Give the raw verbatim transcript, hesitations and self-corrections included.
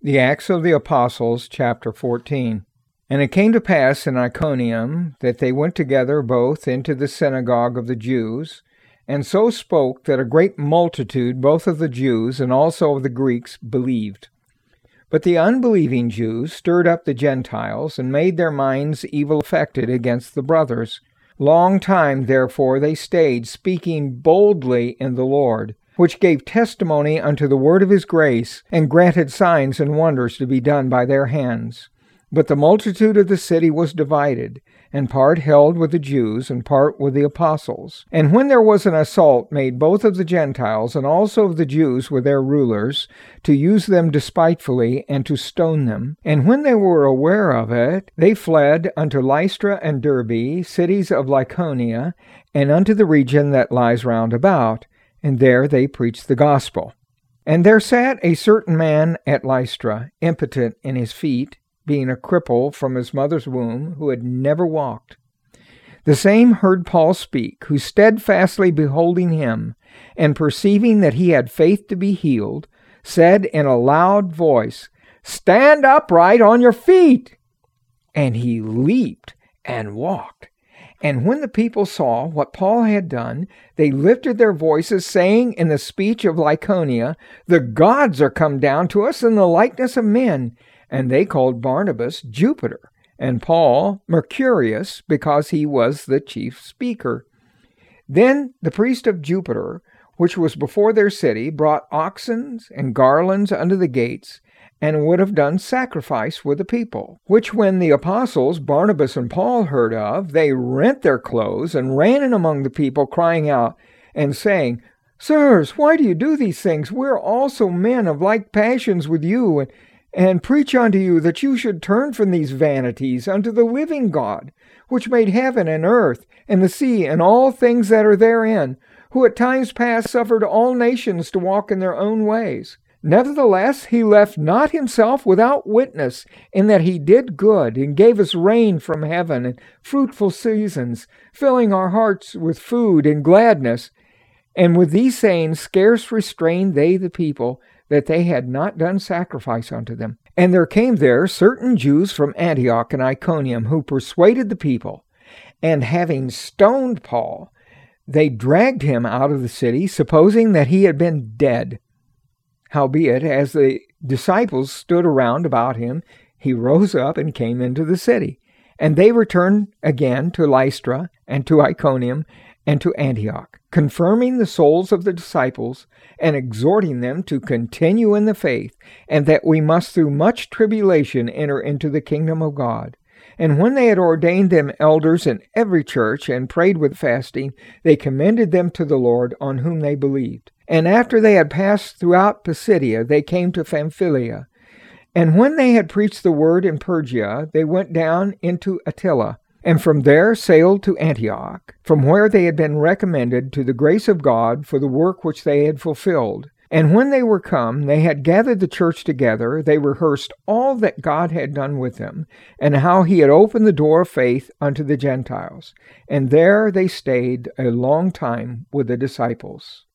The Acts of the Apostles, chapter fourteen. And it came to pass in Iconium that they went together both into the synagogue of the Jews, and so spoke that a great multitude both of the Jews and also of the Greeks believed. But the unbelieving Jews stirred up the Gentiles, and made their minds evil affected against the brothers. Long time therefore they stayed, speaking boldly in the Lord, which gave testimony unto the word of his grace, and granted signs and wonders to be done by their hands. But the multitude of the city was divided, and part held with the Jews, and part with the apostles. And when there was an assault made both of the Gentiles and also of the Jews with their rulers, to use them despitefully, and to stone them, and when they were aware of it, they fled unto Lystra and Derbe, cities of Lycaonia, and unto the region that lies round about, and there they preached the gospel. And there sat a certain man at Lystra, impotent in his feet, being a cripple from his mother's womb, who had never walked. The same heard Paul speak, who steadfastly beholding him, and perceiving that he had faith to be healed, said in a loud voice, "Stand upright on your feet!" And he leaped and walked. And when the people saw what Paul had done, they lifted their voices, saying in the speech of Lycaonia, "The gods are come down to us in the likeness of men." And they called Barnabas Jupiter, and Paul Mercurius, because he was the chief speaker. Then the priest of Jupiter, which was before their city, brought oxen and garlands unto the gates, and would have done sacrifice with the people. Which when the apostles Barnabas and Paul heard of, they rent their clothes, and ran in among the people, crying out, and saying, "Sirs, why do you do these things? We are also men of like passions with you, and and preach unto you that you should turn from these vanities unto the living God, which made heaven and earth, and the sea, and all things that are therein, who at times past suffered all nations to walk in their own ways. Nevertheless, he left not himself without witness, in that he did good, and gave us rain from heaven, and fruitful seasons, filling our hearts with food and gladness. And with these sayings scarce restrained they the people, that they had not done sacrifice unto them. And there came there certain Jews from Antioch and Iconium, who persuaded the people, and having stoned Paul, they dragged him out of the city, supposing that he had been dead. Howbeit, as the disciples stood around about him, he rose up and came into the city. And they returned again to Lystra, and to Iconium, and to Antioch, confirming the souls of the disciples, and exhorting them to continue in the faith, and that we must through much tribulation enter into the kingdom of God. And when they had ordained them elders in every church, and prayed with fasting, they commended them to the Lord, on whom they believed. And after they had passed throughout Pisidia, they came to Pamphylia. And when they had preached the word in Pergia, they went down into Attila, and from there sailed to Antioch, from where they had been recommended to the grace of God for the work which they had fulfilled. And when they were come, they had gathered the church together. They rehearsed all that God had done with them, and how he had opened the door of faith unto the Gentiles. And there they stayed a long time with the disciples.